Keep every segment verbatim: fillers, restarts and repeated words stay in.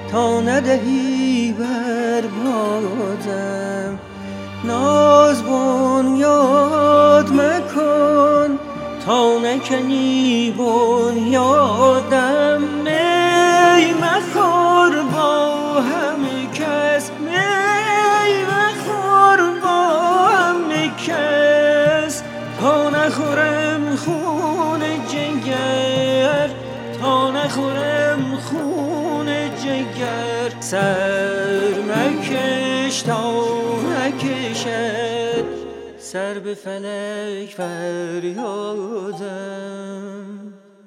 تا ندهی بر بادم. ناز بنیاد مکن تا نکنی بنیادم. می مخور با همه کس، می مخور با همه کس، تا نخورم خون جگر، تا نخورم خون جگر. سر مکش تا نکشد سر به فلک فریادم.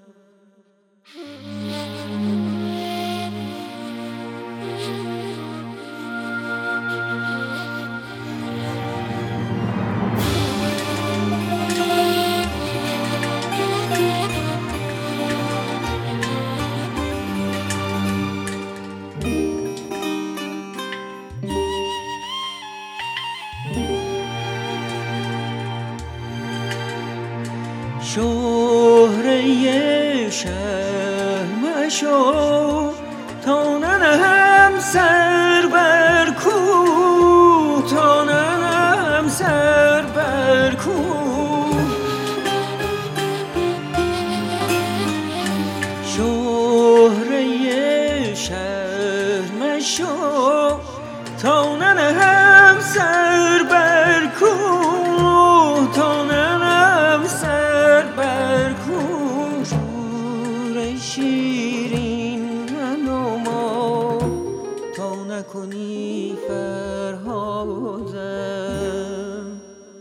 شهره شهر مشو تا ننهم سر بر کوه، تا ننهم سر بر کوه. شهره شهر مشو تا ننهم سر بر کوه، تا ننهم سر بر کوه. شور شیرین منما تا نکنی فرهادم.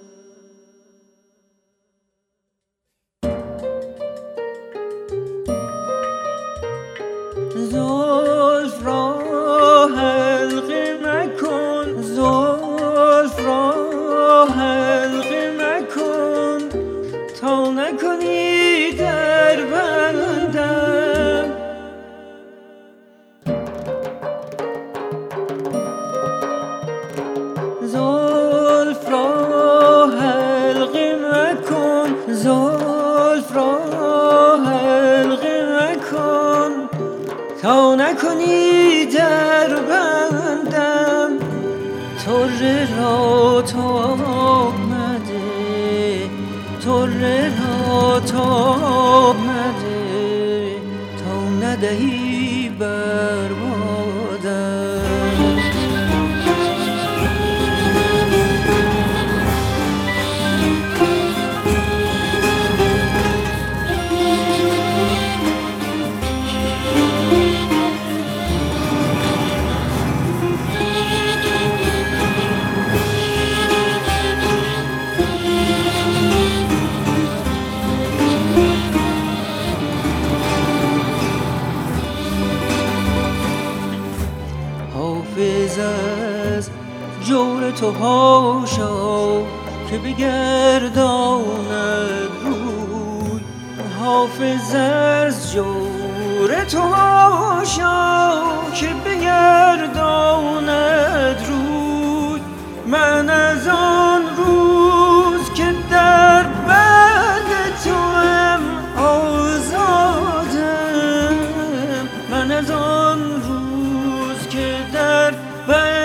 زلف را حلقه مکن، زلف را حلقه مکن تا نکنی در بندم. زلف را حلقه مکن، زلف را حلقه مکن تا نکنی در بندم. طره را تاب مده، طره را تاب مده تا ندهی بر بادم. حافظ از جور تو هاشا که بگرداند روی، حافظ از جور تو هاشا که بگرداند روی. من از آن روز که در بند توام آزادم، من از آن روز که در